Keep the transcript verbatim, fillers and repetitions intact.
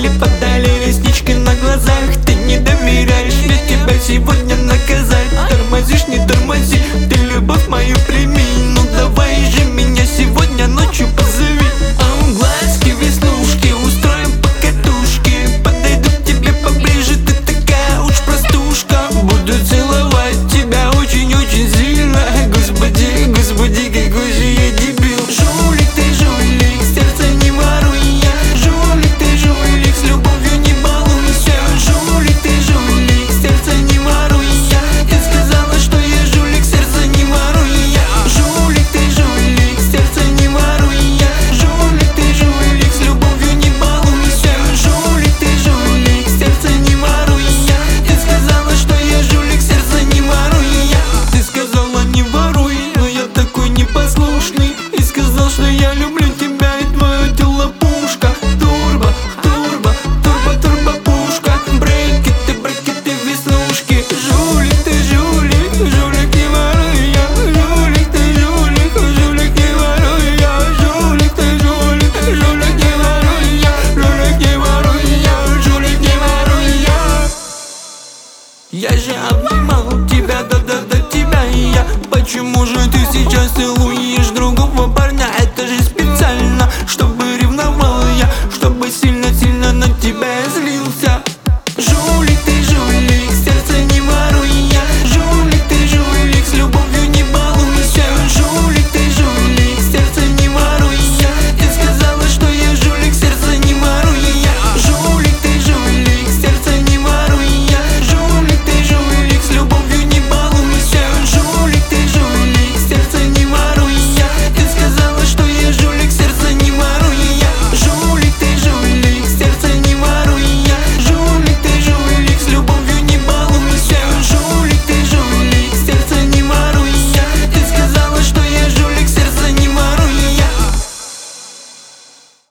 Подали, подали реснички на глазах. Ты не доверяешь, ведь тебя сегодня наказать. Тормозишь, не тормози, ты любовь мою прими. Ну давай же меня сегодня ночью позови. А у глазки, веснушки, устроим покатушки. Подойду к тебе поближе, ты такая уж простушка. Буду целовать тебя очень-очень сильно. Господи, господи, какой же я дебил. Жулик ты, жулик, сердце не воруй я. Жулик ты, жулик, с любовью не балуйся. Жулик ты, жулик, сердце не воруй я. Ты сказала, что я жулик, сердце не воруй я. Жулик ты, жулик, сердце не воруй я. Жулик ты, жулик, с любовью не балуйся. Жулик ты, жулик, сердце не воруй я. Ты сказала, что я жулик, сердце не воруй я. Ты сказала не воруй, но я такой непослушный. И сказал, что я люблю тебя и твое тело пушка. Турбо, турбо, турбо, турбо пушка. Брекеты, брекеты, веснушки. Жулик ты, жулик, жулик не воруй я. Жулик ты, жулик, жулик не воруй я. Жулик ты, жулик, жулик не воруй я. Жулик не воруй я, жулик не воруй я. Я же обнимал тебя, да-да-да, тебя и я. Почему же ты сейчас целуешь